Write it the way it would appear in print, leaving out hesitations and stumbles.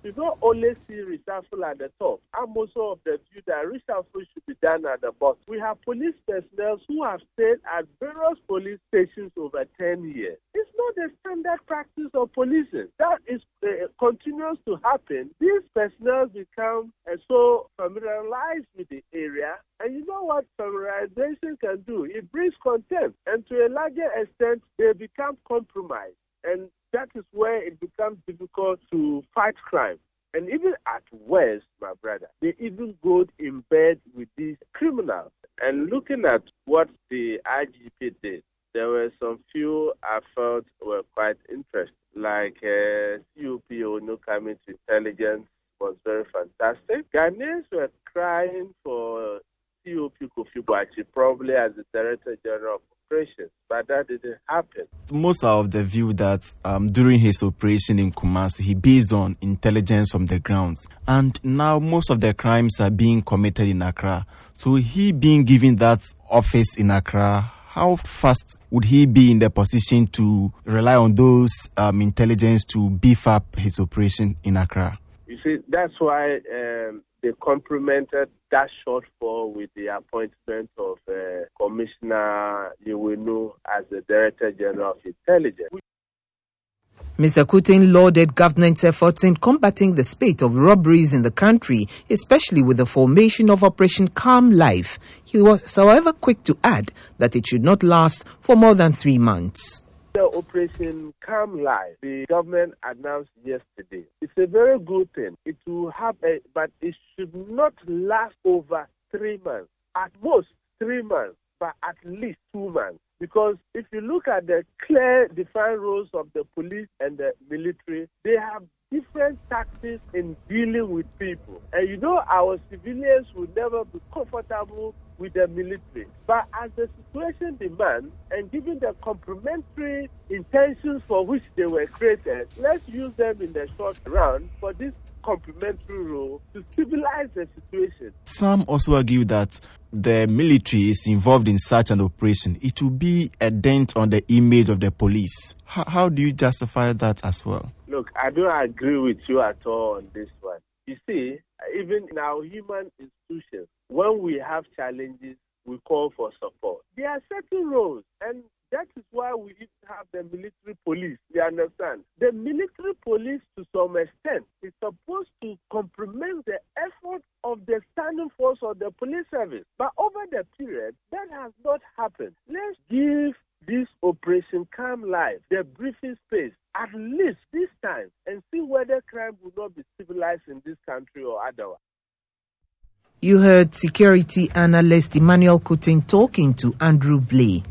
you don't only see reshuffle at the top. I'm also of the view that reshuffle should be done at the bottom. We have police personnel who have stayed at various police stations over 10 years. It's not the standard practice of policing. That is continues to happen. These personnel become so familiarized with the area, and you know what familiarization can do? It brings contempt, and to a larger extent, they become compromised, and that is where it becomes difficult to fight crime. And even at West, my brother, they even go in bed with these criminals. And looking at what the IGP did, there were some few I felt were quite interesting, like COPO coming to intelligence was very fantastic. Ghanaians were crying for COP Kofi Boakye, probably as the Director General of Operations, but that didn't happen. Most are of the view that during his operation in Kumasi, he based on intelligence from the grounds. And now most of the crimes are being committed in Accra. So he being given that office in Accra, how fast would he be in the position to rely on those intelligence to beef up his operation in Accra? You see, that's why they complemented that shortfall with the appointment of Commissioner Yewinu as the Director General of Intelligence. Mr. Kuteng lauded government's efforts in combating the spate of robberies in the country, especially with the formation of Operation Calm Life. He was, however, quick to add that it should not last for more than 3 months. The Operation Calm Life, the government announced yesterday. It's a very good thing. It will happen, but it should not last over 3 months. At most 3 months, but at least 2 months. Because if you look at the clear defined roles of the police and the military, they have different tactics in dealing with people. And you know, our civilians will never be comfortable with the military. But as the situation demands, and given the complementary intentions for which they were created, let's use them in the short run for this complementary role to stabilize the situation. Some also argue that the military is involved in such an operation. It will be a dent on the image of the police. How do you justify that as well? Look, I don't agree with you at all on this one. You see, even in our human institutions, when we have challenges, we call for support. There are certain roles, and that is why we need to have the military police. You understand? The military police, to some extent, is supposed to complement the effort of the standing force of the police service. But over the period, that has not happened. Let's give this Operation Calm Life the briefing space, at least this time, and see whether crime will not be civilized in this country or otherwise. You heard security analyst Emmanuel Kuteng talking to Andrew Blay.